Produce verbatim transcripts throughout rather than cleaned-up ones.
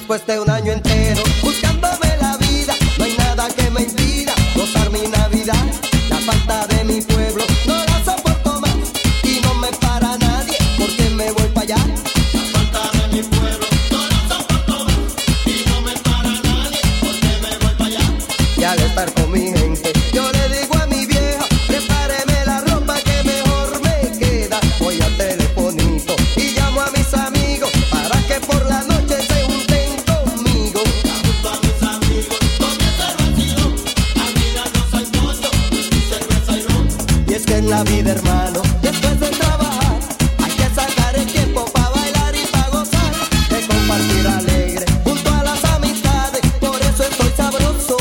Después de un año entero buscándome la vida, no hay nada que me impida gozar mi Navidad. La falta de mi pueblo no la soporto más y no me para nadie porque me voy para allá. La falta de mi pueblo no la soporto más y no me para nadie porque me voy para allá. Y al estar con mi gente yo le digo a mi vieja, prepáreme la ropa que mejor me queda. Voy al telefonito y llamo a mis amigos para que por la noche se junten conmigo. Junto a mis amigos con mi cervecero, almirarnos al pollo, whisky, cerveza y ron. Y es que en la vida, hermano, después de trabajar hay que sacar el tiempo para bailar y para gozar, de compartir alegre junto a las amistades. Por eso estoy sabroso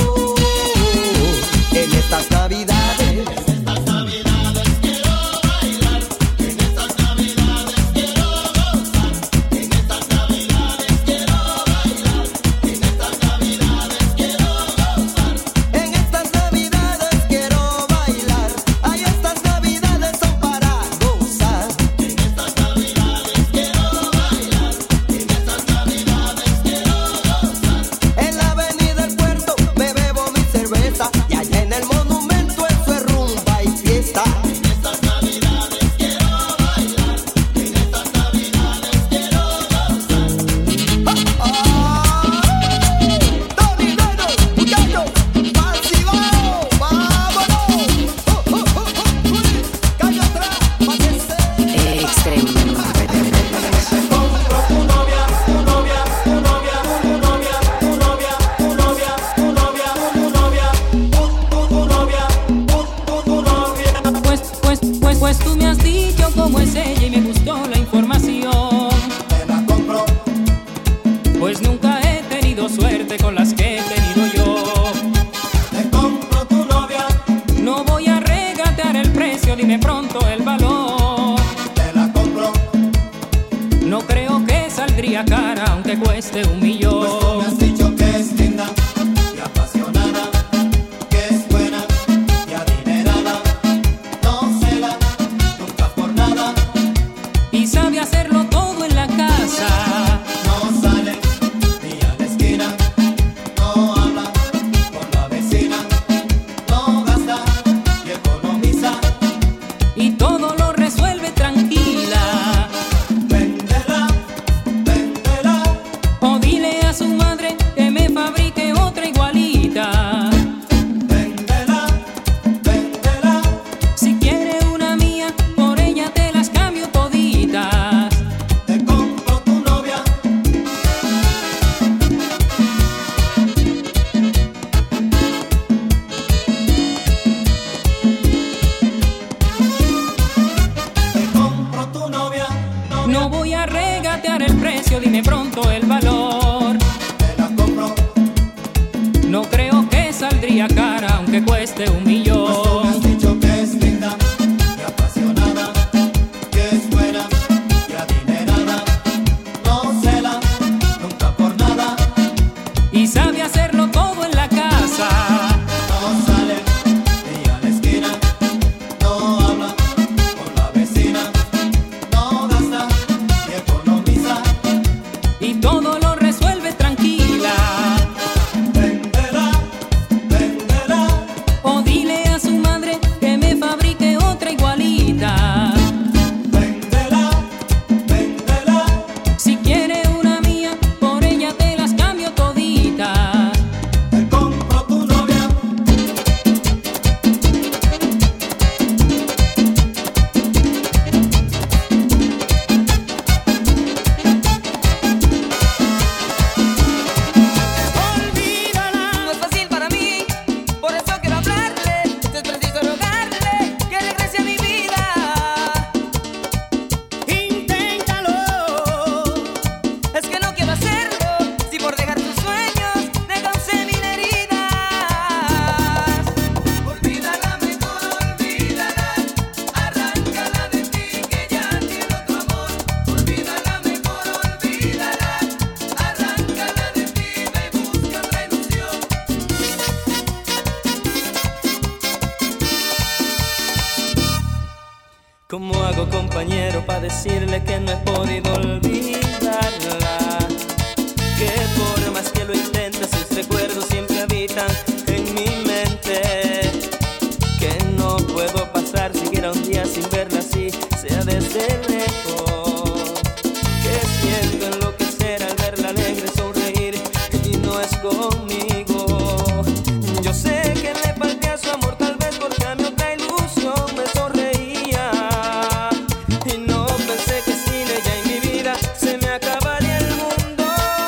en estas navidades. En estas navidades quiero bailar, en estas navidades quiero gozar, en estas navidades quiero bailar, en estas navidades quiero gozar. En estas navidades quiero bailar, ay, estas navidades son para gozar. En estas navidades quiero bailar, en estas navidades quiero gozar. En la avenida del puerto me bebo mi cerveza y allá en el monumento eso es rumba y fiesta. En estas navidades quiero bailar, en estas navidades quiero gozar. Tony Neno, muchachos, ¡Pasivao! ¡Vámonos! ¡Oh, oh, oh, oh! ¡Calle atrás! ¡Pa' que se... Extremo. Compro tu novia, tu novia, tu novia, tu novia, tu novia, tu novia, tu novia, tu novia, tu tu tu novia, tu tu tu novia. Pues, pues, pues, pues tú me has dicho cómo es ella y me gustó la información. Te la compro, Pues nunca he tenido suerte con las que he tenido yo. te compro tu novia, No voy a regatear el precio, dime pronto el valor. te la compro. No creo que saldría cara aunque cueste un Pues tú me millón. has dicho que es linda y apasionada, que es buena y adinerada. No cela nunca por nada, Y sabe hacerlo todo en la casa. no sale ni a la esquina, no habla con la vecina, no gasta y economiza. Y todo lo resuelve tranquila. Véndela, véndela, O dile a su madre que me fabrique otra igualita. véndela, véndela. Si quiere una mía, por ella te las cambio toditas. Te compro tu novia, te compro tu novia, novia, No voy a regatear el precio, dime pronto el valor. te la compro. No creo que saldría cara aunque cueste un Pues tú me millón. has dicho que es linda y apasionada, que es buena y adinerada. No cela nunca por nada, Y sabe hacerlo todo en la casa. no sale ni a la esquina, no habla con la vecina, no gasta y economiza. Y todo lo resuelve tranquila. Véndela, véndela, O dile a su madre que me fabrique otra igualita. véndela, véndela. Si quiere una mía, por ella te las cambio toditas. Te compro tu novia, No es fácil para mí, por eso quiero hablarle. Es preciso rogarle que regrese a mi vida. Inténtalo. Es que no quiero hacerlo, si por dejar tus sueños me causé mil heridas. Olvídala, mejor olvídala. Arráncala de ti, que ya tiene otro amor. Olvídala, mejor olvídala. Arráncala de ti, me busca otra ilusión. ¿Cómo hago, compañero, para decirle que no he podido olvidarla? Que por piensan en mi mente, que no puedo pasar siquiera un día sin verla así, sea desde lejos, que siento enloquecer al verla alegre sonreír y no es conmigo. Yo sé que le falté a su amor, tal vez porque a mi otra ilusión me sonreía, y no pensé que sin ella en mi vida se me acabaría el mundo.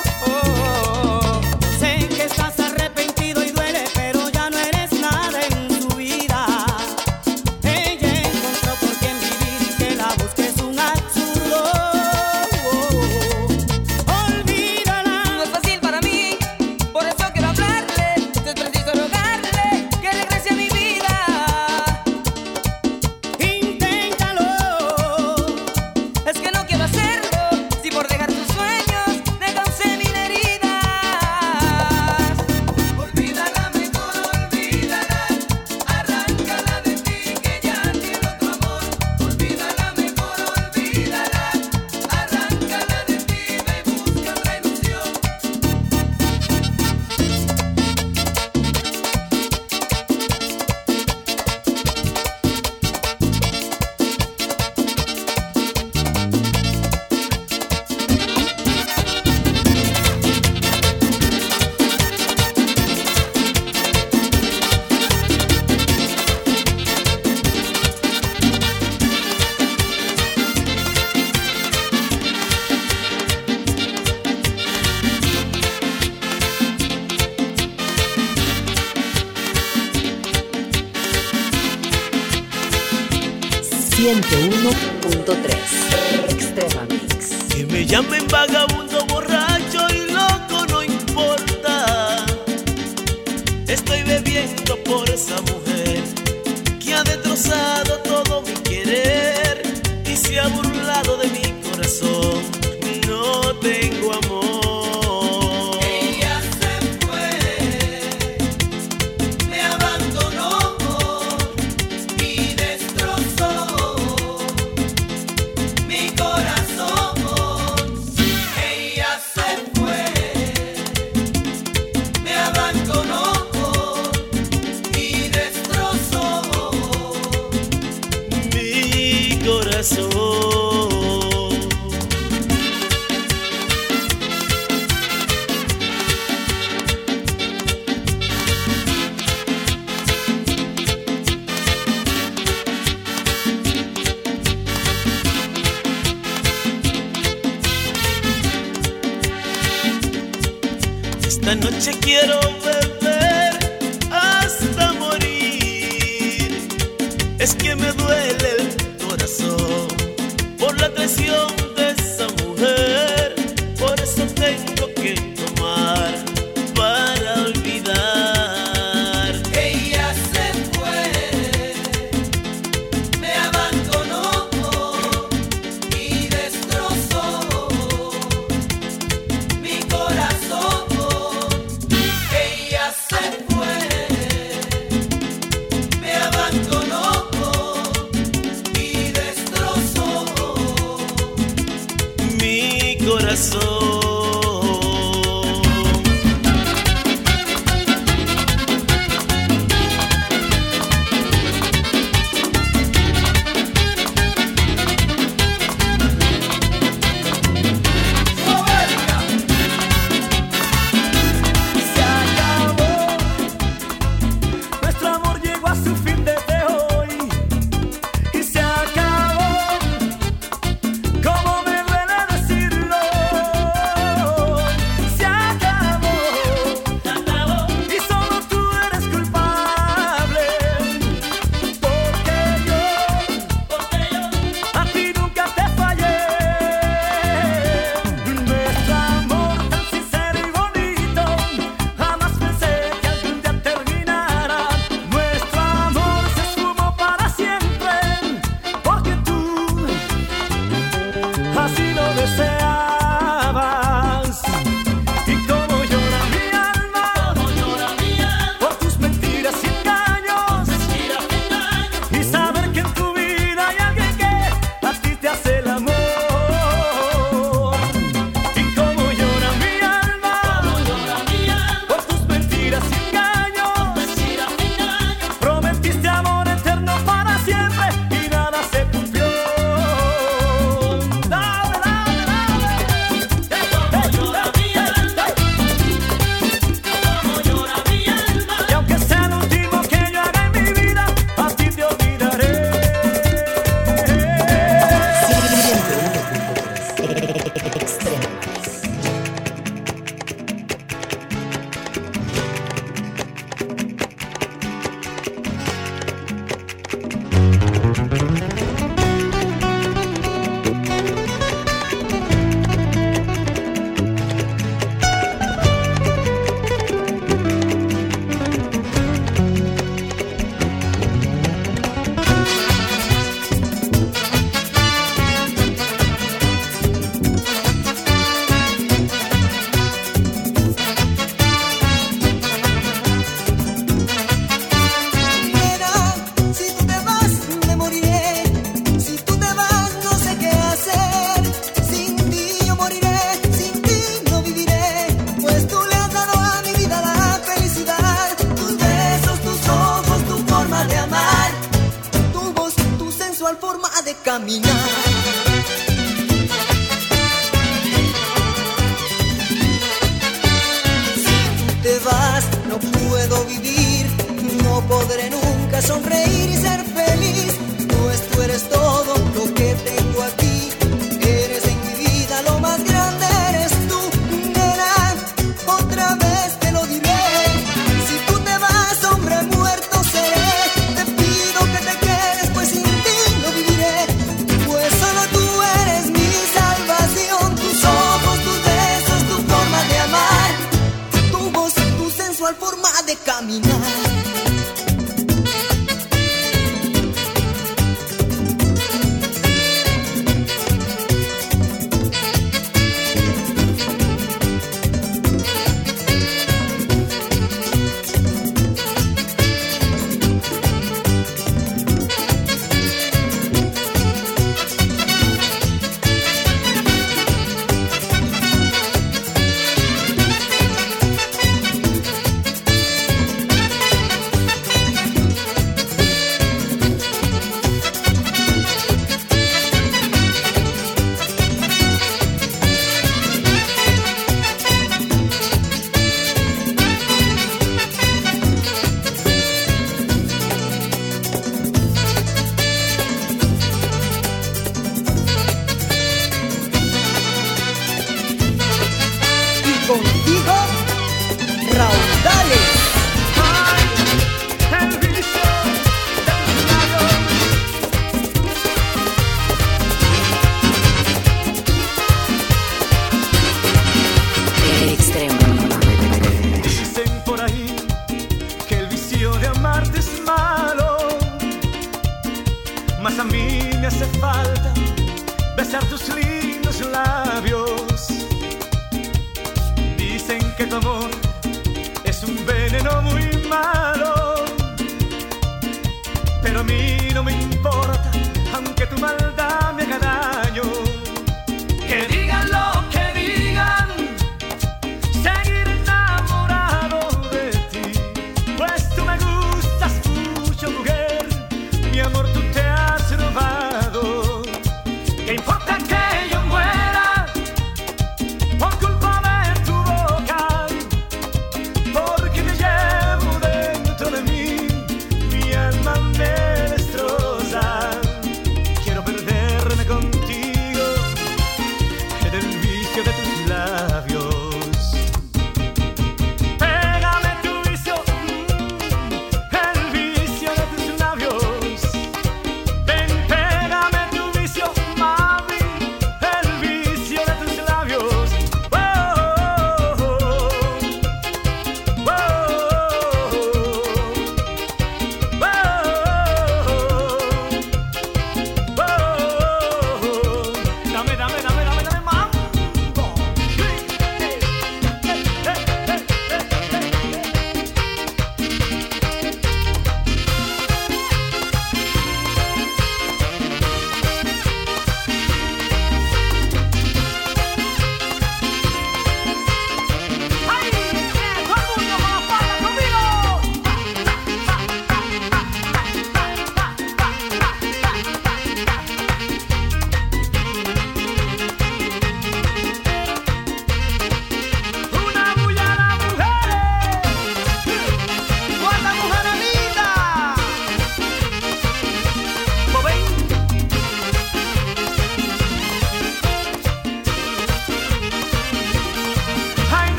Sé que estás arrepentido y duele, pero ya no eres nada en su vida. Ella encontró por quien vivir y que la busques un absurdo. Olvídala. No es fácil para mí, por eso quiero hablarle. Es preciso rogarle que regrese a mi vida. Inténtalo. Es que no quiero hacerlo, si por dejar tus sueños te causé mil heridas. Olvídala, mejor olvídala. Arráncala de ti, que ya tiene otro amor. Olvídala, mejor olvídala. Arráncala de ti, ve y busca otra ilusión. ciento uno punto tres Extrema Mix. Que me llamen vagabundo, borracho y loco, no importa. Estoy bebiendo por esa mujer que ha destrozado todo mi querer y se ha burlado de mi corazón. No tengo amor. Ella se fue, me abandonó y destrozó mi corazón. Ella se fue, me abandonó y destrozó Mi corazón. Esta noche quiero beber hasta morir. Es que me duele el corazón por la traición de esa mujer. Por eso tengo que tomar para olvidar. Ella se fue, me abandonó y destrozó mi corazón. Ella se fue, me abandonó y destrozó podré nunca sonreír y ser feliz.